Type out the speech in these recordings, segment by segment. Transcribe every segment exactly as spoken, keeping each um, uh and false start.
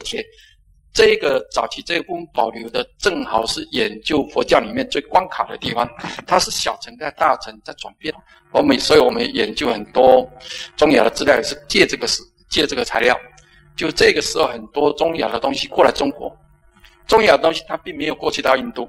且这个早期这一部分保留的正好是研究佛教里面最关卡的地方，它是小乘在大乘在转变。我们所以我们研究很多中亚的资料也是借这个借这个材料，就这个时候很多中亚的东西过来中国，中亚的东西它并没有过去到印度，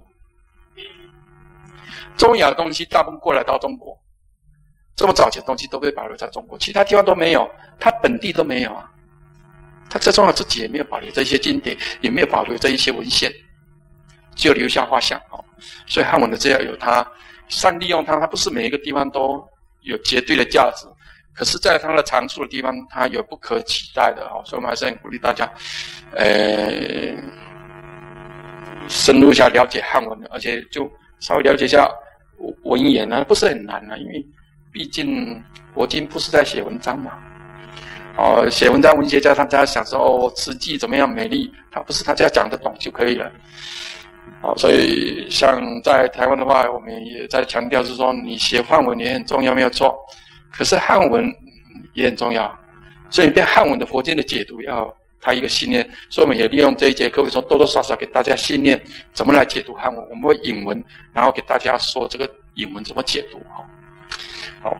中亚的东西大部分过来到中国，这么早期的东西都被保留在中国，其他地方都没有，它本地都没有啊。他在中国自己也没有保留这些经典，也没有保留这一些文献，只有留下画像哦。所以汉文的资料有它善利用它，它不是每一个地方都有绝对的价值，可是在它的长处的地方，它有不可取代的哦。所以我们还是很鼓励大家，呃，深入一下了解汉文，而且就稍微了解一下文言呢，不是很难啊，因为毕竟佛经不是在写文章嘛。哦，写文章文学家他在想说哦，词句怎么样美丽，他不是他只要讲得懂就可以了。哦，所以像在台湾的话，我们也在强调是说，你写汉文也很重要，没有错。可是汉文也很重要，所以对汉文的佛经的解读要他一个信念。所以我们也利用这一节课，为说多多少少给大家信念，怎么来解读汉文。我们会引文，然后给大家说这个引文怎么解读。好，好。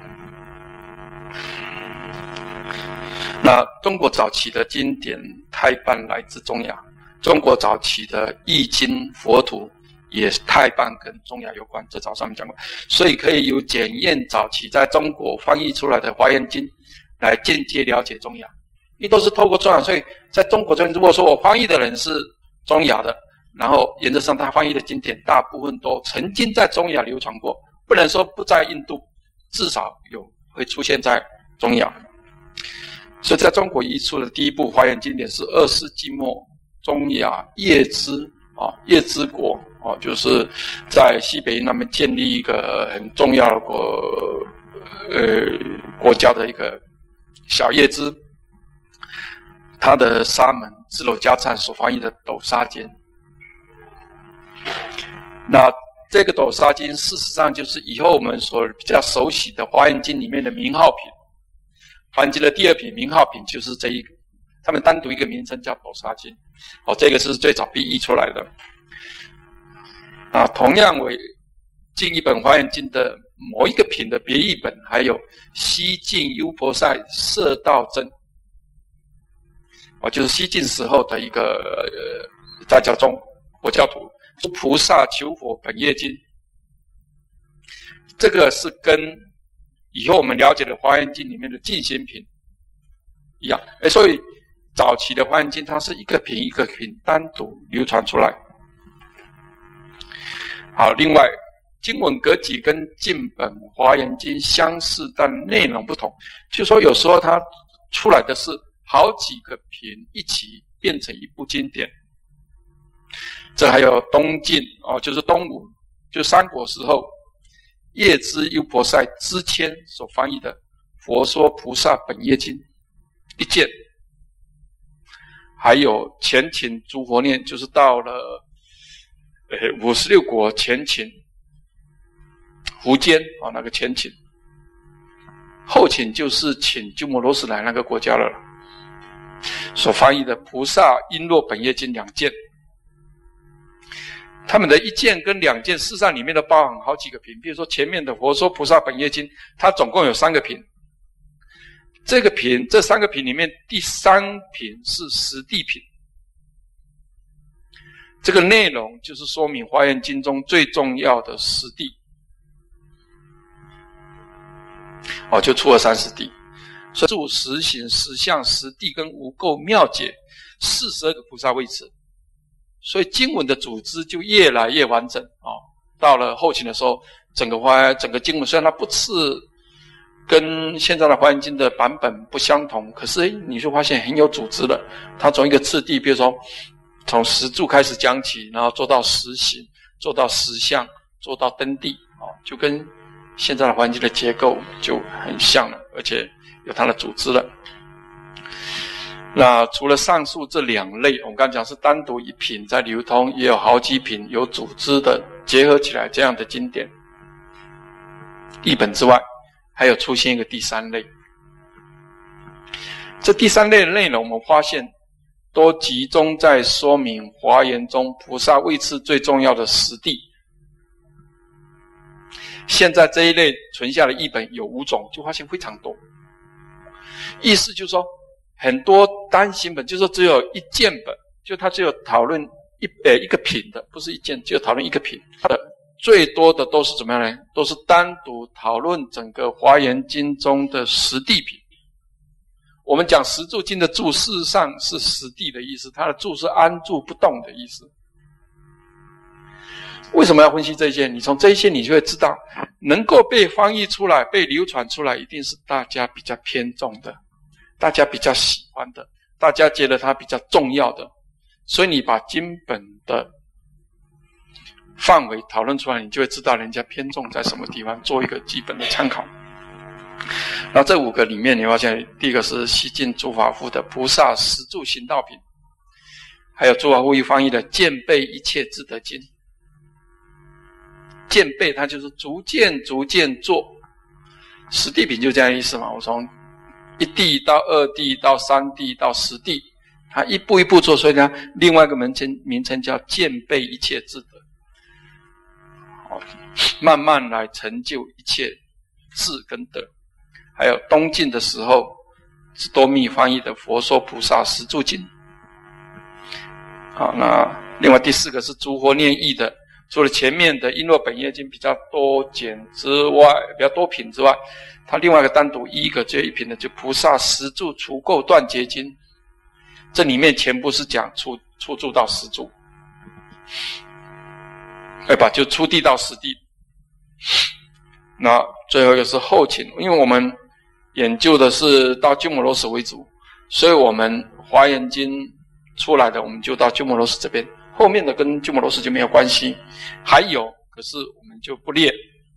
那中国早期的经典太半来自中亚，中国早期的易经佛图也太半跟中亚有关，这早上面讲过，所以可以由检验早期在中国翻译出来的华严经来间接了解中亚，因为都是透过中亚，所以在中国这边，如果说我翻译的人是中亚的，然后原则上他翻译的经典大部分都曾经在中亚流传过，不能说不在印度，至少有会出现在中亚。所以在中国译出的第一部华严经典是二世纪末中亚叶支啊叶支国啊，就是在西北那边建立一个很重要的国呃国家的一个小叶支，他的沙门智篓迦禅所翻译的斗沙经。那这个斗沙经事实上就是以后我们所比较熟悉的华严经里面的名号品。华严经的第二品名号品就是这一个，他们单独一个名称叫斗沙经，哦，这个是最早被译出来的。啊，同样为近一本华严经的某一个品的别译本，还有西晋优婆塞摄道真，哦，就是西晋时候的一个呃在教中佛教徒，是菩萨求佛本业经，这个是跟以后我们了解的华严经里面的净心品一样，诶，所以早期的华严经它是一个品一个品单独流传出来。好，另外经文格局跟近本华严经相似，但内容不同，就是说有时候它出来的是好几个品一起变成一部经典。这还有东晋哦，就是东吴，就三国时候叶支优婆塞支谦所翻译的《佛说菩萨本业经》一件，还有前秦诸佛念，就是到了呃五十六国前秦苻坚啊、哦、那个前秦，后秦就是秦鸠摩罗什来那个国家了，所翻译的《菩萨璎珞本业经》两件。他们的一件跟两件事实上里面都包含好几个品，比如说前面的《佛说菩萨本业经》，它总共有三个品，这个品这三个品里面第三品是实地品，这个内容就是说明华严经中最重要的实地，哦，就出了三十地，所以住实行实相实地跟无垢妙解四十二个菩萨位次。所以经文的组织就越来越完整哦。到了后秦的时候，整个华整个经文虽然它不是跟现在的华严经的版本不相同，可是你就发现很有组织的。它从一个次第，比如说从十住开始讲起，然后做到实行，做到实相，做到登地哦，就跟现在的华严经的结构就很像了，而且有它的组织了。那除了上述这两类，我们刚才讲是单独一品在流通，也有好几品有组织的结合起来这样的经典译本之外，还有出现一个第三类。这第三类的内容我们发现都集中在说明华严中菩萨位次最重要的实地。现在这一类存下的译本有五种，就发现非常多。意思就是说，很多单行本就是说只有一件本，就它只有讨论一呃一个品的，不是一件，只有讨论一个品。它的最多的都是怎么样呢？都是单独讨论整个华严经中的实地品。我们讲十住经的住，事实上是实地的意思，它的住是安住不动的意思。为什么要分析这些？你从这些你就会知道，能够被翻译出来、被流传出来，一定是大家比较偏重的，大家比较喜欢的，大家觉得它比较重要的。所以你把经本的范围讨论出来，你就会知道人家偏重在什么地方，做一个基本的参考。然后这五个里面，你发现第一个是西晋诸法复的菩萨十住行道品，还有诸法复译翻译的渐备一切智德经。渐备它就是逐渐逐渐做，十地品就这样的意思嘛。我从一地到二地到三地到十地，它一步一步做，所以呢，另外一个名称名称叫渐备一切智德，慢慢来成就一切智跟德。还有东晋的时候，是多密翻译的《佛说菩萨十住经》。好，那另外第四个是诸佛念译的，除了前面的《璎珞本业经》比较多简之外，比较多品之外，它另外一个单独一个就一品的，就《菩萨十住除垢断结经》，这里面全部是讲初初住到十住，对吧？就初地到十地。那最后一个是后勤，因为我们研究的是到鸠摩罗什为主，所以我们华严经出来的我们就到鸠摩罗什这边，后面的跟鸠摩罗什就没有关系。还有，可是我们就不列，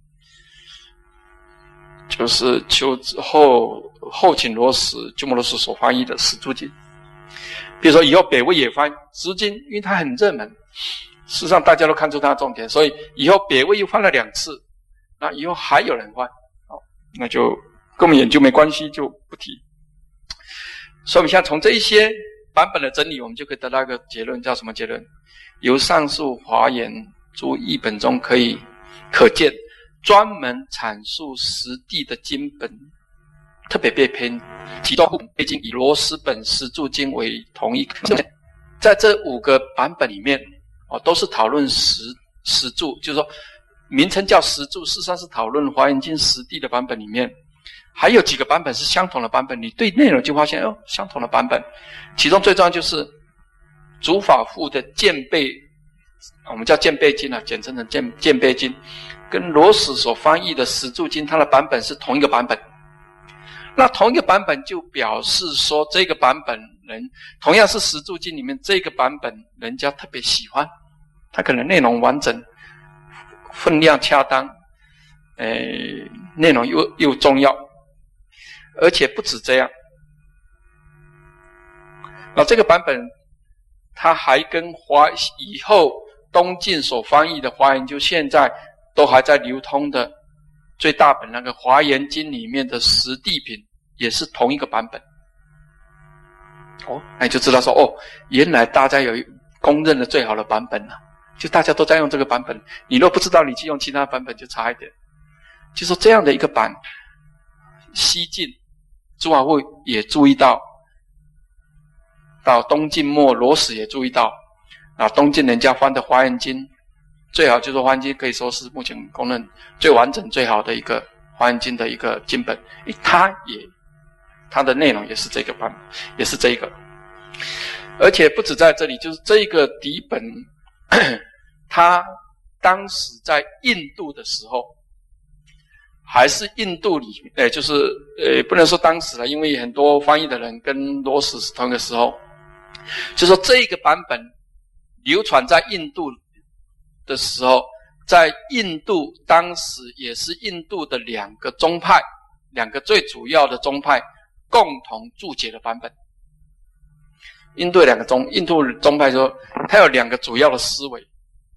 就是求后后请罗什鸠摩罗什所翻译的十住经。比如说以后北魏也翻十经，因为它很热门，事实上大家都看出它的重点，所以以后北魏又翻了两次，那以后还有人翻，好，那就跟我们研究没关系，就不提。所以我们现在从这一些版本的整理，我们就可以得到一个结论，叫什么结论？由上述华严诸译本中可以可见，专门阐述实地的经本特别被偏，其中背经以罗什本十住经为同一。在这五个版本里面，哦，都是讨论十十住，就是说名称叫十住，事实上是讨论华严经实地的版本里面。还有几个版本是相同的版本，你对内容就发现哦，相同的版本。其中最重要就是诸法复的渐备，我们叫渐备经啊，简称成渐渐备经，跟罗什所翻译的十住经，它的版本是同一个版本。那同一个版本就表示说，这个版本人同样是十住经里面这个版本，人家特别喜欢，它可能内容完整，分量恰当，呃，内容又又重要。而且不止这样，那这个版本它还跟华以后东晋所翻译的华严经，现在都还在流通的最大本那个华严经里面的十地品也是同一个版本。哦，那你就知道说，哦，原来大家有公认的最好的版本了，就大家都在用这个版本。你若不知道，你去用其他版本就差一点。就说这样的一个版，西晋诸法复也注意到，到东晋末罗什也注意到，啊，东晋人家翻的华严经，最好就是华严经可以说是目前公认最完整、最好的一个华严经的一个经本，它也它的内容也是这个版，也是这一个，而且不止在这里，就是这一个底本，它当时在印度的时候。还是印度里，呃，就是呃，不能说当时了，因为很多翻译的人跟罗什是同一个时候。就说这个版本流传在印度的时候，在印度当时也是印度的两个宗派，两个最主要的宗派共同注解的版本。印度两个宗，印度宗派说，它有两个主要的思维。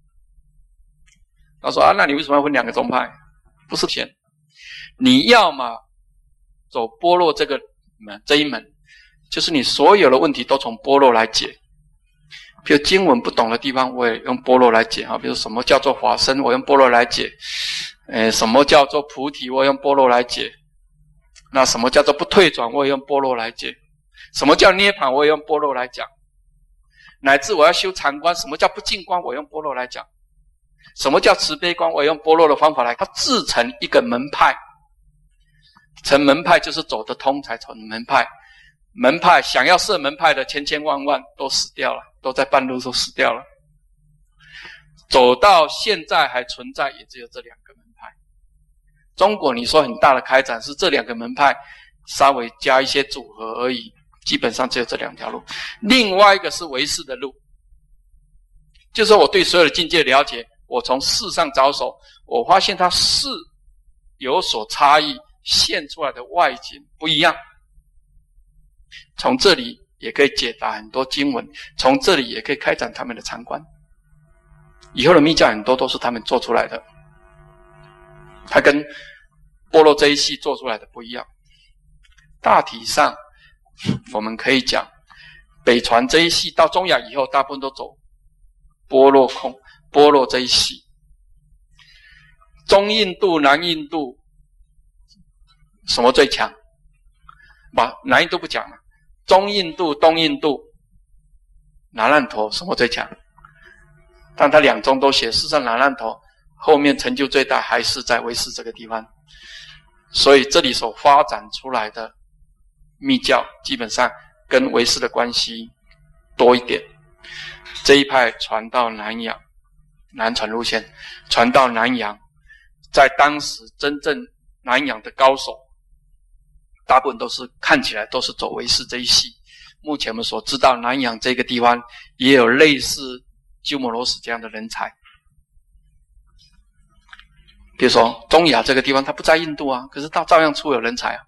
他说啊，那你为什么要分两个宗派？不是钱。你要么走般若这个门这一门， 就是你所有的问题都从般若来解。比如经文不懂的地方，我也用般若来解啊。比如什么叫做法身，我用般若来解。呃，什么叫做菩提，我用般若来解。那什么叫做不退转，我也用般若来解。什么叫涅槃，我也用般若来讲。乃至我要修禅观，什么叫不净观，我用般若来讲。什么叫慈悲观，我也用般若的方法来。它自成一个门派，成门派就是走得通才成门派。门派想要设门派的千千万万都死掉了，都在半路都死掉了。走到现在还存在，也只有这两个门派。中国你说很大的开展是这两个门派稍微加一些组合而已，基本上只有这两条路。另外一个是唯识的路，就是说我对所有的境界了解，我从事上着手，我发现它是有所差异，现出来的外景不一样。从这里也可以解答很多经文，从这里也可以开展他们的禅观。以后的密教很多都是他们做出来的，它跟般若这一系做出来的不一样。大体上我们可以讲，北传这一系到中亚以后，大部分都走般若空般若这一系。中印度、南印度什么最强？把南印度不讲了，中印度、东印度、那烂陀什么最强？但他两宗都写，事实上那烂陀后面成就最大还是在唯识这个地方。所以这里所发展出来的密教基本上跟唯识的关系多一点。这一派传到南洋，南传路线传到南洋，在当时真正南洋的高手大部分都是看起来都是走唯识这一系。目前我们所知道南洋这个地方也有类似鸠摩罗什这样的人才。比如说中亚这个地方他不在印度啊，可是他照样出有人才啊。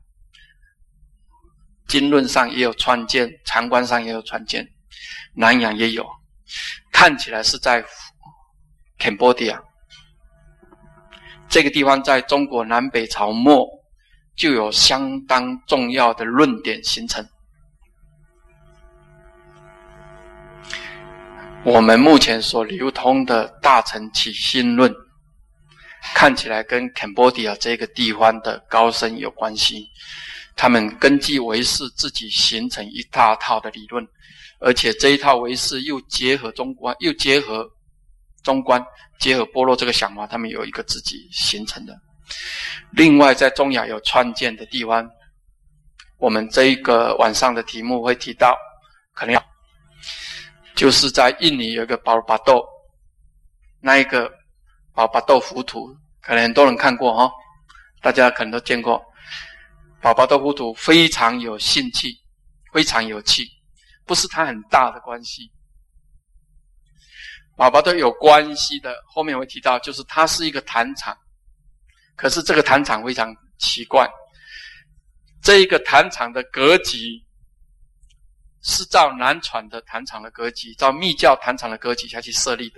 经论上也有传见，禅观上也有传见，南洋也有，看起来是在 Cambodia 这个地方，在中国南北朝末就有相当重要的论点形成。我们目前所流通的大乘起信论看起来跟 Cambodia 这个地方的高僧有关系，他们根据唯识自己形成一大套的理论，而且这一套唯识又结合中观，又结合中观，结合般若这个想法，他们有一个自己形成的。另外在中亚有川见的地方，我们这一个晚上的题目会提到，可能要就是在印尼有一个宝巴豆，那一个宝巴豆浮屠，可能很多人看过哈，大家可能都见过。宝巴豆浮屠非常有性气，非常有气，不是它很大的关系。宝巴豆有关系的，后面会提到，就是它是一个坛场，可是这个坛场非常奇怪，这一个坛场的格局是照南传的坛场的格局，照密教坛场的格局下去设立的。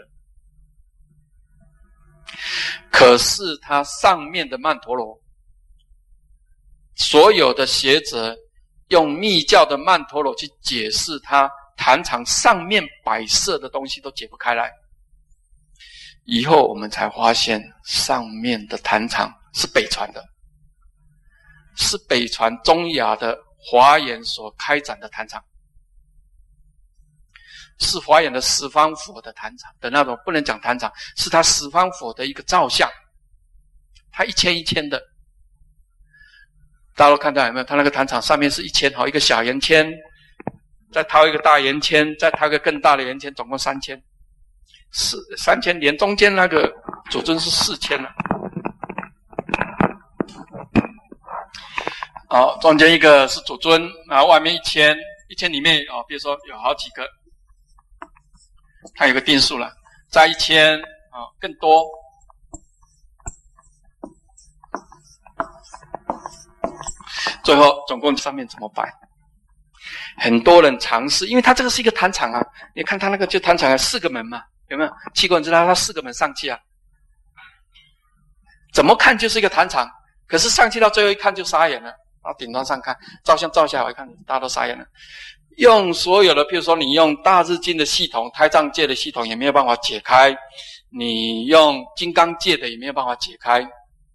可是它上面的曼陀罗，所有的学者用密教的曼陀罗去解释它坛场上面摆设的东西都解不开来。以后我们才发现上面的坛场是北传的，是北传中亚的华严所开展的坛场，是华严的十方佛的坛场的那种，不能讲坛场，是他十方佛的一个造像，他一千一千的，大家都看到有没有？他那个坛场上面是一千，好，一个小圆签，再掏一个大圆签，再掏一个更大的圆签，总共三千，四三千连中间那个主尊是四千了。好，中间一个是主尊，然后外面一千，一千里面哦，比如说有好几个，它有个定数了，再一千啊、哦，更多。最后总共上面怎么摆？很多人尝试，因为它这个是一个坛场啊，你看它那个就坛场有四个门嘛，有没有？七个人知道它四个门上去啊，怎么看就是一个坛场，可是上去到最后一看就傻眼了， 到顶端上看，照相照下来，我看大家都傻眼了。用所有的，譬如说你用大日经的系统、胎藏界的系统也没有办法解开，你用金刚界的也没有办法解开，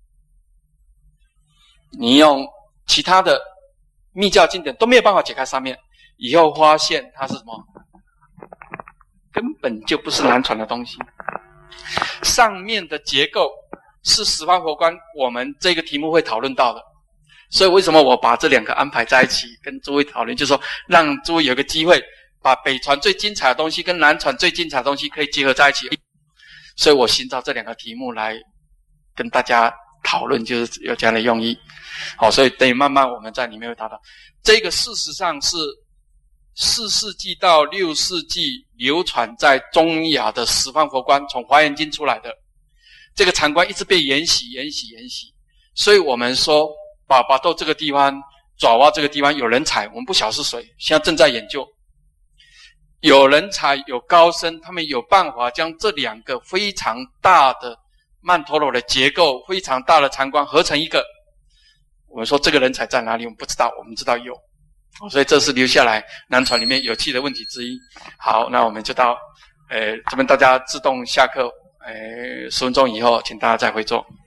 你用其他的密教经典都没有办法解开上面。以后发现它是什么？根本就不是南传的东西。上面的结构是十方佛观，我们这个题目会讨论到的。所以为什么我把这两个安排在一起跟诸位讨论，就是说让诸位有个机会把北传最精彩的东西跟南传最精彩的东西可以结合在一起。所以我寻找这两个题目来跟大家讨论，就是有这样的用意。好，所以等于慢慢我们在里面会谈到，这个事实上是四世纪到六世纪流传在中亚的十方佛观，从华严经出来的。这个禅观一直被沿袭沿袭沿袭，所以我们说巴巴豆这个地方，爪哇这个地方有人才，我们不晓得是谁，现在正在研究。有人才有高僧，他们有办法将这两个非常大的曼陀罗的结构，非常大的禅观合成一个。我们说这个人才在哪里，我们不知道，我们知道有，所以这是留下来南传里面有趣的问题之一。好，那我们就到呃这边大家自动下课，呃十分钟以后请大家再回座。